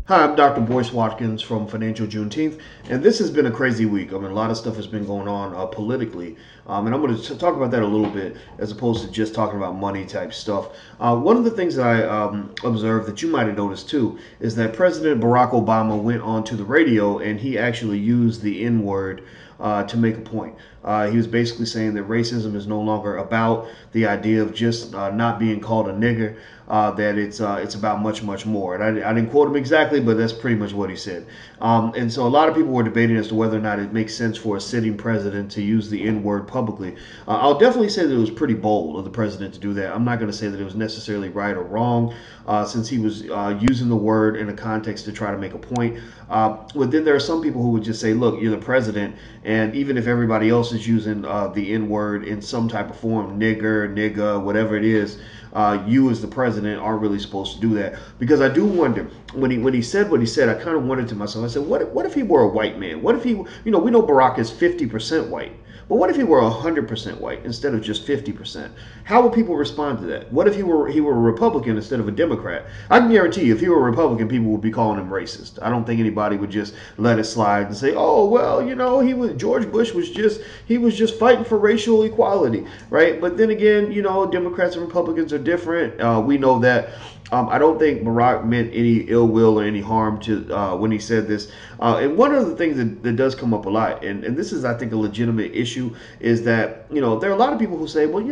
Hi, I'm Dr. Boyce Watkins from Financial Juneteenth, and this has been a crazy week. I mean, a lot of stuff has been going on politically, and I'm going to talk about that a little bit as opposed to just talking about money type stuff. One of the things that I observed that you might have noticed too is that President Barack Obama went onto the radio and he actually used the N word to make a point. He was basically saying that racism is no longer about the idea of just not being called a nigger. That it's about much more. And I didn't quote him exactly, but that's pretty much what he said. And so a lot of people were debating as to whether or not it makes sense for a sitting president to use the N word publicly. I'll definitely say that it was pretty bold of the president to do that. I'm not going to say that it was necessarily right or wrong, since he was using the word in a context to try to make a point. But then there are some people who would just say, look, you're the president, and even if everybody else is using the N word in some type of form, nigga, whatever it is, you as the president aren't really supposed to do that. Because I do wonder, when he said what he said, I kind of wondered to myself, I said, what if he were a white man? What if he, we know Barack is 50% white. But what if he were 100% white instead of just 50%? How would people respond to that? What if he were a Republican instead of a Democrat? I can guarantee you, if he were a Republican, people would be calling him racist. I don't think anybody would just let it slide and say, "Oh, well, George Bush was just fighting for racial equality," right? But then again, Democrats and Republicans are different. We know that. I don't think Barack meant any ill will or any harm to when he said this. And one of the things that does come up a lot, and this is, I think, a legitimate issue, is that, there are a lot of people who say, well,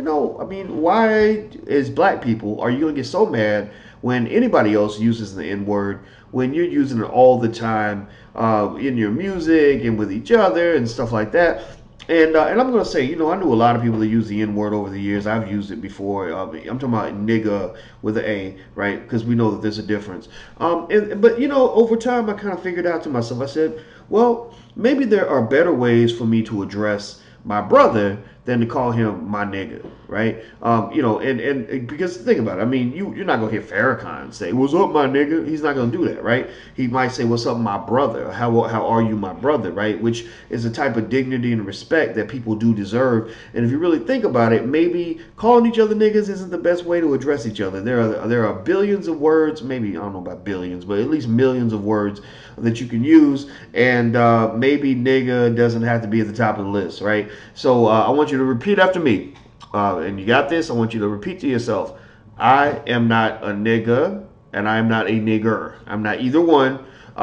why, as black people, are you going to get so mad when anybody else uses the N word, when you're using it all the time in your music and with each other and stuff like that? And I'm going to say, I knew a lot of people that use the N word over the years. I've used it before. I'm talking about nigga with an A, right? Because we know that there's a difference. But over time, I kind of figured out to myself, I said, well, maybe there are better ways for me to address my brother than to call him my nigga, right? And because think about it, I mean, you're not gonna hear Farrakhan say, "What's up, my nigga?" He's not gonna do that, right? He might say, "What's up, my brother?" How are you, my brother, right? Which is a type of dignity and respect that people do deserve. And if you really think about it, maybe calling each other niggas isn't the best way to address each other. There are billions of words, maybe I don't know about billions, but at least millions of words that you can use, and maybe nigga doesn't have to be at the top of the list, right? So I want you to repeat after me, and you got this. I want you to repeat to yourself: I am not a nigga, and I am not a nigger. I'm not either one.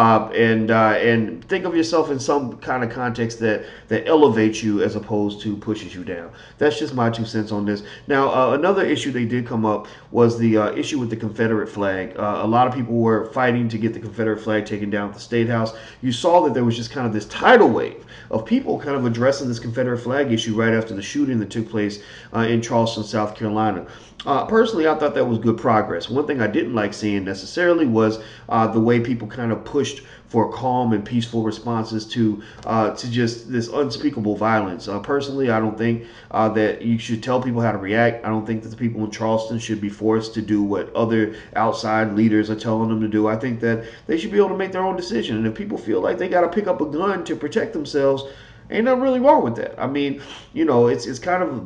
And think of yourself in some kind of context that elevates you as opposed to pushes you down. That's just my 2 cents on this. Now, another issue they did come up was the issue with the Confederate flag. A lot of people were fighting to get the Confederate flag taken down at the State House. You saw that there was just kind of this tidal wave of people kind of addressing this Confederate flag issue right after the shooting that took place in Charleston, South Carolina. Personally, I thought that was good progress. One thing I didn't like seeing necessarily was the way people kind of pushed for calm and peaceful responses to just this unspeakable violence. Personally, I don't think that you should tell people how to react. I don't think that the people in Charleston should be forced to do what other outside leaders are telling them to do. I think that they should be able to make their own decision. And if people feel like they got to pick up a gun to protect themselves, ain't nothing really wrong with that. I mean, it's kind of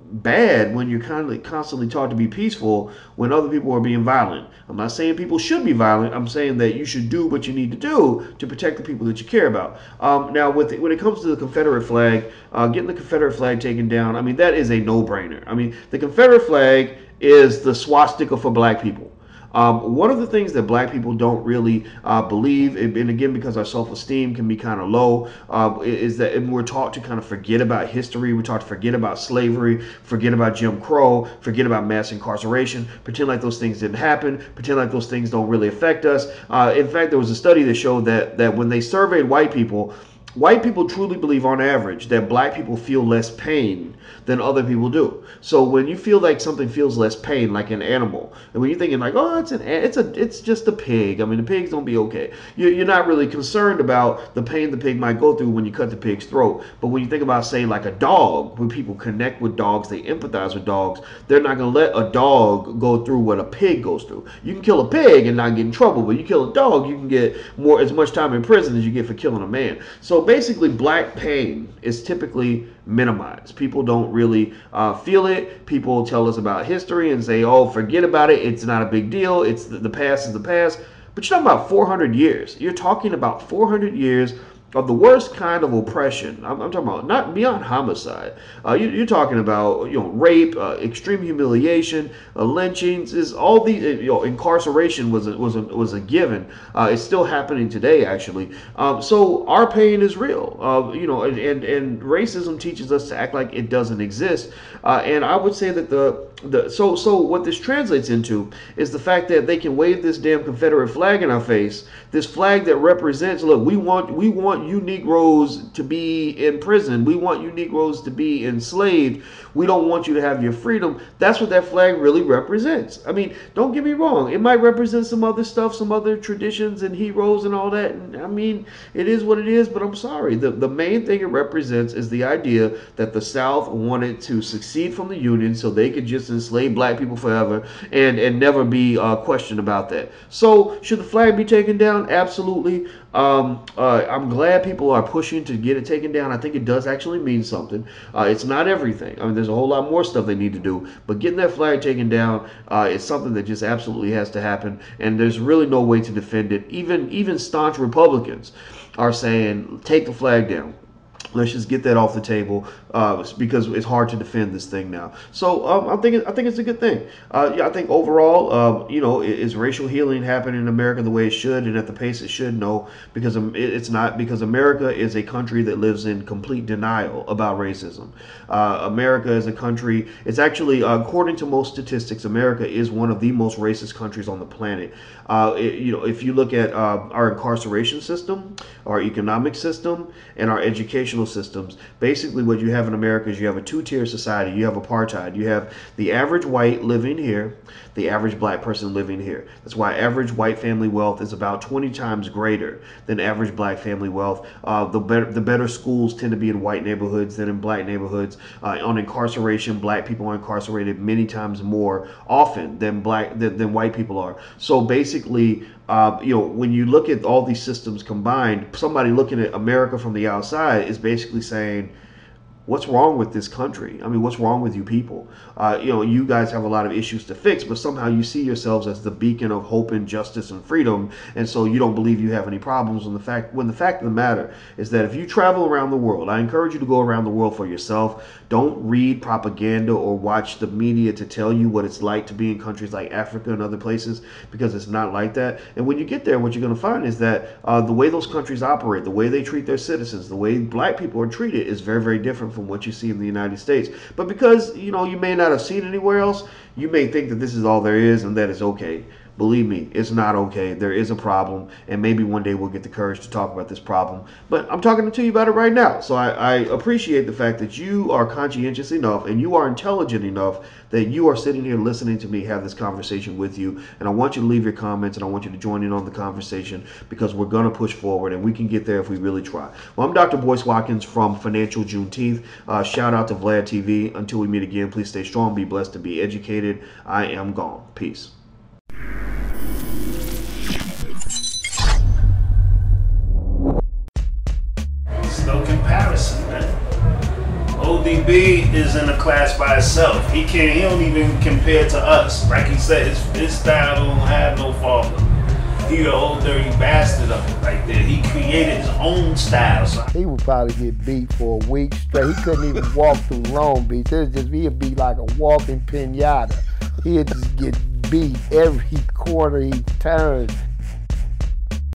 bad when you're constantly taught to be peaceful when other people are being violent. I'm not saying people should be violent. I'm saying that you should do what you need to do to protect the people that you care about. Now, when it comes to the Confederate flag, getting the Confederate flag taken down, I mean, that is a no-brainer. I mean, the Confederate flag is the swastika for black people. One of the things that black people don't really believe, and again, because our self-esteem can be kind of low, is that we're taught to kind of forget about history. We're taught to forget about slavery, forget about Jim Crow, forget about mass incarceration, pretend like those things didn't happen, pretend like those things don't really affect us. In fact, there was a study that showed that when they surveyed white people truly believe on average that black people feel less pain than other people do. So when you feel like something feels less pain, like an animal, and when you're thinking like, oh, it's just a pig. I mean, the pigs don't be okay. You're not really concerned about the pain the pig might go through when you cut the pig's throat. But when you think about, say, like a dog, when people connect with dogs, they empathize with dogs. They're not going to let a dog go through what a pig goes through. You can kill a pig and not get in trouble, but you kill a dog, you can get as much time in prison as you get for killing a man. So basically, black pain is typically minimized. People don't really feel it. People tell us about history and say, oh, forget about it. It's not a big deal. The past is the past. But you're talking about 400 years. You're talking about 400 years of the worst kind of oppression. I'm talking about not beyond homicide. You're talking about rape, extreme humiliation, lynchings. Is all these incarceration was a given. It's still happening today, actually. So our pain is real. And racism teaches us to act like it doesn't exist. And I would say that so what this translates into is the fact that they can wave this damn Confederate flag in our face. This flag that represents, look, we want you Negroes to be in prison. We want you Negroes to be enslaved. We don't want you to have your freedom. That's what that flag really represents. I mean, don't get me wrong. It might represent some other stuff, some other traditions and heroes and all that. And I mean, it is what it is, but I'm sorry. The main thing it represents is the idea that the South wanted to succeed from the Union so they could just enslave black people forever and never be questioned about that. So should the flag be taken down? Absolutely. I'm glad people are pushing to get it taken down. I think it does actually mean something. It's not everything. I mean, there's a whole lot more stuff they need to do, but getting that flag taken down is something that just absolutely has to happen, and there's really no way to defend it. Even staunch Republicans are saying, take the flag down. Let's just get that off the table because it's hard to defend this thing now. So I think it's a good thing. I think overall, is racial healing happening in America the way it should and at the pace it should? No, because it's not. Because America is a country that lives in complete denial about racism. America is a country. It's actually, according to most statistics, America is one of the most racist countries on the planet. If you look at our incarceration system, our economic system, and our educational systems, basically what you have in America is you have a two-tier society. You have apartheid. You have the average white living here, the average black person living here. That's why average white family wealth is about 20 times greater than average black family wealth. The better schools tend to be in white neighborhoods than in black neighborhoods. On incarceration, black people are incarcerated many times more often than white people are. So basically, when you look at all these systems combined, somebody looking at America from the outside is basically saying, what's wrong with this country? I mean, what's wrong with you people? You guys have a lot of issues to fix, but somehow you see yourselves as the beacon of hope and justice and freedom, and so you don't believe you have any problems. When the fact of the matter is that if you travel around the world, I encourage you to go around the world for yourself. Don't read propaganda or watch the media to tell you what it's like to be in countries like Africa and other places, because it's not like that. And when you get there, what you're going to find is that the way those countries operate, the way they treat their citizens, the way black people are treated is very, very different from what you see in the United States. But because you may not have seen anywhere else, you may think that this is all there is and that it's okay. Believe me, it's not okay. There is a problem, and maybe one day we'll get the courage to talk about this problem. But I'm talking to you about it right now. So I appreciate the fact that you are conscientious enough and you are intelligent enough that you are sitting here listening to me have this conversation with you. And I want you to leave your comments, and I want you to join in on the conversation, because we're going to push forward, and we can get there if we really try. Well, I'm Dr. Boyce Watkins from Financial Juneteenth. Shout out to Vlad TV. Until we meet again, please stay strong, be blessed, and be educated. I am gone. Peace. No comparison, man. ODB is in a class by itself. He don't even compare to us. Like he said, his style don't have no father. He the old dirty bastard of it right there. He created his own style. So he would probably get beat for a week straight. He couldn't even walk through Long Beach. He'd be like a walking pinata. He'd just get beat every corner he turned.